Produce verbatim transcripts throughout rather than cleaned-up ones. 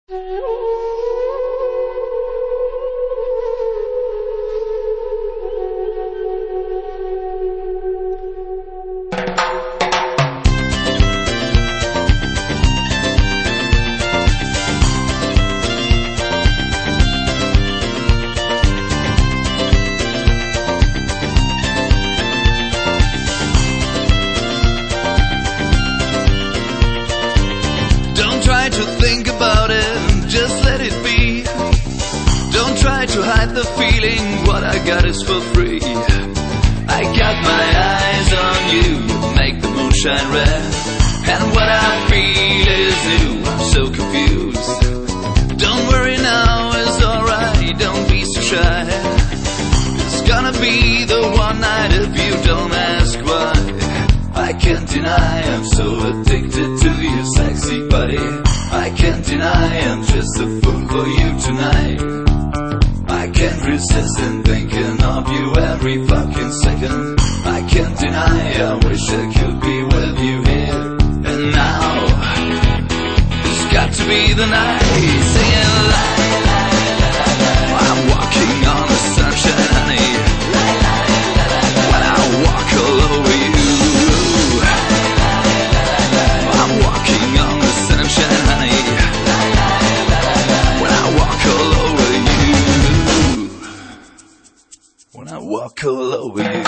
To think about it, just let it be. Don't try to hide the feeling, what I got is for free. I got my eyes on you, you make the moon shine red. And what I feel is you, I'm so confused. Don't worry now, it's alright, don't be so shy. It's gonna be the one night if you don't ask why. I can't deny I'm so addicted to your sexy body. I can't deny I'm just a fool for you tonight. I can't resist in thinking of you every fucking second. I can't deny I wish I could be with you here and now. It's got to be the night, singing la la la la la. I'm walking on the sunshine, honey. La la la la la. When I walk all over you. I'm walking on the sunshine, honey. When I walk all over you. When I walk all over you.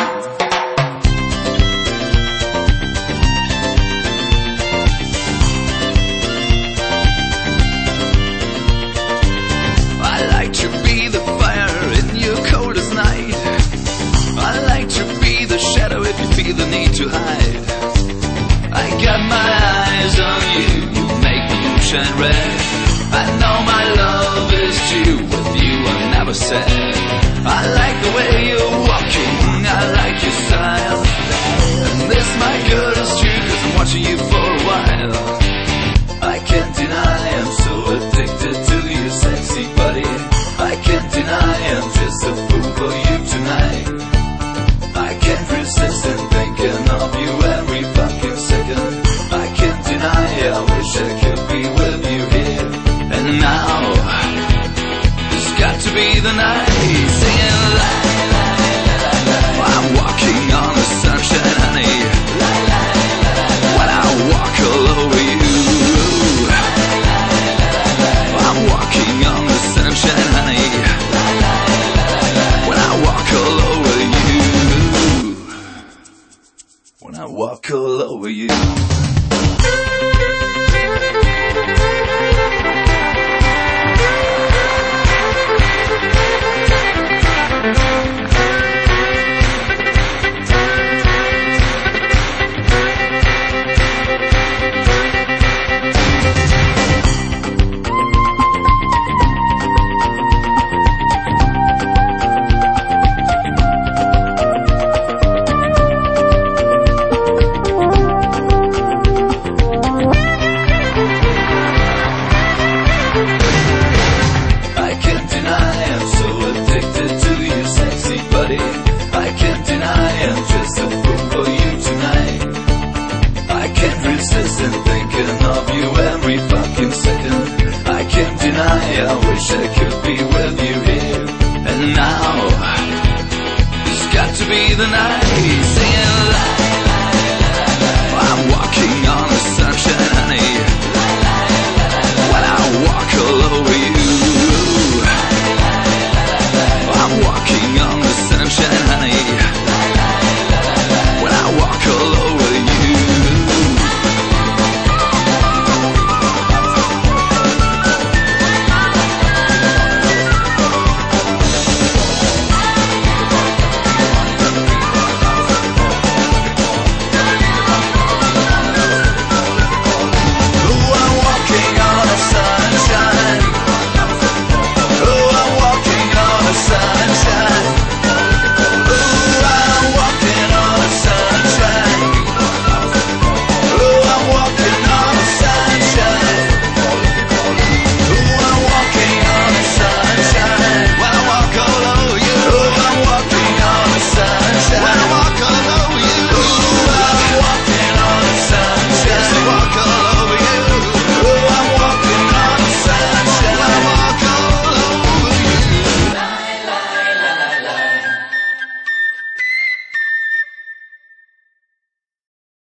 I like to be the fire in your coldest night. I like to be the shadow if you feel the need to hide. I got my eyes on you, you make the moon shine red. I know my love is due, with you I'm never sad. I like the way you're walking, I like your style. And this my girl is true, cause I'm watching you for a while. I can't deny I'm so addicted to your sexy body. I can't deny I'm just a fool for you tonight. I can't resist in thinking of you every fucking second. I can't deny I wish I could be with you here and now. It's got to be the night, singing la la la la la. I'm walking on the sunshine, honey. La la la la la. When I walk all over you. La la la la la. I'm walking on the sunshine, honey. La la la la la. When I walk all over you. When I walk all over you. I wish I could be with you here and now. It's got to be the night, singing la la la la la. I'm walking on the